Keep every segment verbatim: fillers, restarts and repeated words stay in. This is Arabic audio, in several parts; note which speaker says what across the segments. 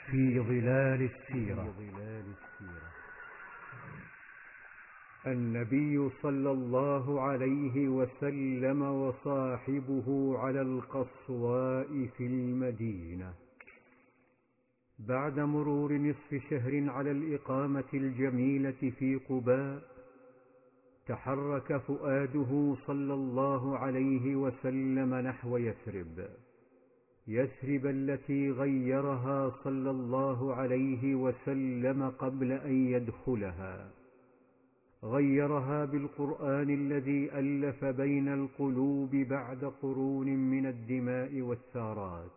Speaker 1: في ظلال السيرة. النبي صلى الله عليه وسلم وصاحبه على القصواء في المدينة. بعد مرور نصف شهر على الإقامة الجميلة في قباء، تحرك فؤاده صلى الله عليه وسلم نحو يثرب، يثرب التي غيرها صلى الله عليه وسلم قبل أن يدخلها. غيرها بالقرآن الذي ألف بين القلوب بعد قرون من الدماء والثارات.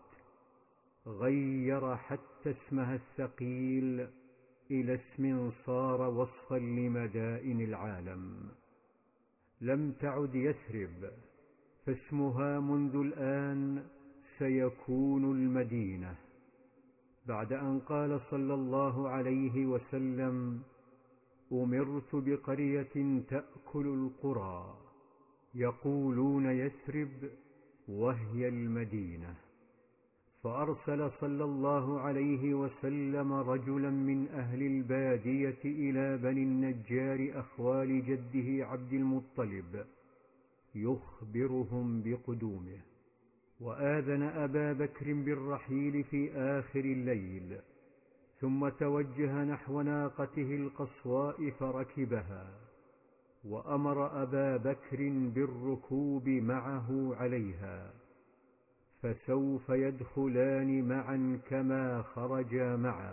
Speaker 1: غير حتى اسمها الثقيل إلى اسم صار وصفا لمدائن العالم. لم تعد يثرب، فاسمها منذ الآن سيكون المدينة. بعد أن قال صلى الله عليه وسلم: أمرت بقرية تأكل القرى، يقولون يثرب، وهي المدينة. فأرسل صلى الله عليه وسلم رجلا من أهل البادية إلى بني النجار أخوال جده عبد المطلب يخبرهم بقدومه، وآذن أبا بكر بالرحيل في آخر الليل، ثم توجه نحو ناقته القصواء فركبها، وأمر أبا بكر بالركوب معه عليها، فسوف يدخلان معا كما خرجا معا.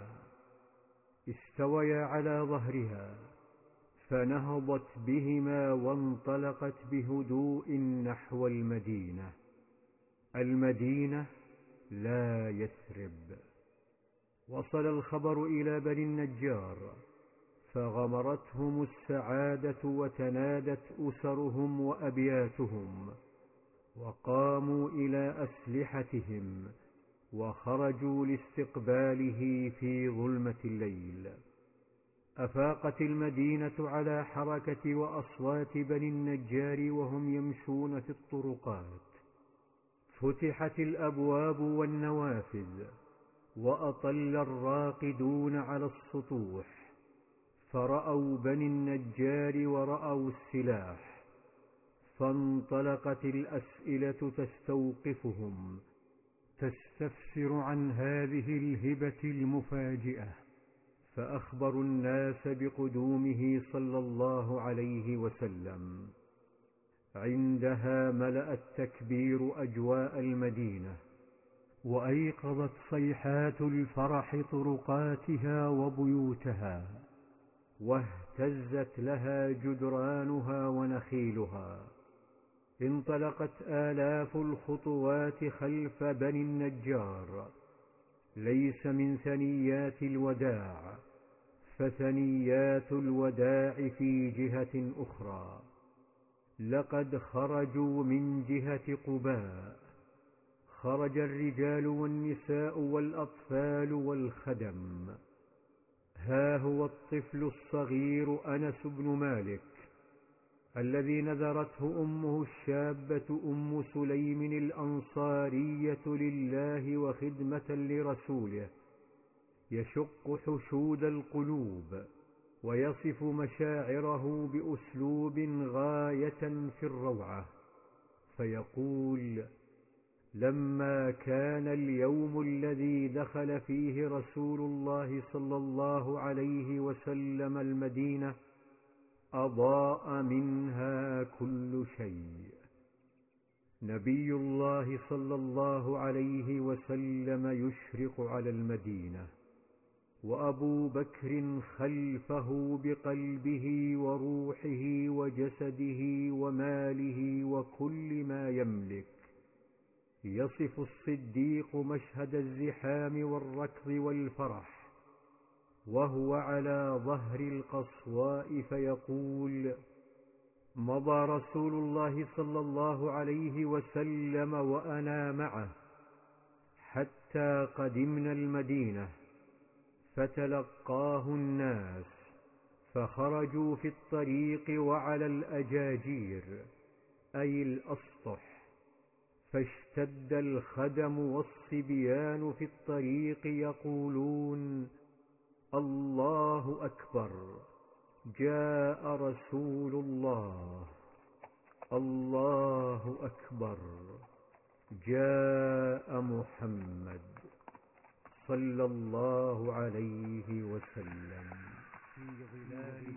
Speaker 1: استويا على ظهرها فنهضت بهما وانطلقت بهدوء نحو المدينة. المدينة لا يثرب. وصل الخبر إلى بني النجار، فغمرتهم السعادة وتنادت أسرهم وأبياتهم، وقاموا إلى أسلحتهم وخرجوا لاستقباله في ظلمة الليل. أفاقت المدينة على حركة وأصوات بني النجار وهم يمشون في الطرقات. فتحت الأبواب والنوافذ، وأطل الراقدون على السطوح، فرأوا بني النجار ورأوا السلاح، فانطلقت الأسئلة تستوقفهم، تستفسر عن هذه الهبة المفاجئة، فأخبروا الناس بقدومه صلى الله عليه وسلم. عندها ملأ التكبير أجواء المدينة، وأيقظت صيحات الفرح طرقاتها وبيوتها، واهتزت لها جدرانها ونخيلها. انطلقت آلاف الخطوات خلف بني النجار، ليس من ثنيات الوداع، فثنيات الوداع في جهة أخرى. لقد خرجوا من جهة قباء، خرج الرجال والنساء والأطفال والخدم. ها هو الطفل الصغير أنس بن مالك الذي نذرته أمه الشابة أم سليم الأنصارية لله وخدمة لرسوله، يشق حشود القلوب ويصف مشاعره بأسلوب غاية في الروعة، فيقول: لما كان اليوم الذي دخل فيه رسول الله صلى الله عليه وسلم المدينة أضاء منها كل شيء. نبي الله صلى الله عليه وسلم يشرق على المدينة، وأبو بكر خلفه بقلبه وروحه وجسده وماله وكل ما يملك. يصف الصديق مشهد الزحام والركض والفرح وهو على ظهر القصواء، فيقول: مضى رسول الله صلى الله عليه وسلم وأنا معه حتى قدمنا المدينة، فتلقاه الناس، فخرجوا في الطريق وعلى الأجاجير أي الأسطح، فاشتد الخدم والصبيان في الطريق يقولون: الله أكبر، جاء رسول الله، الله أكبر، جاء محمد صلى الله عليه وسلم. في ظلال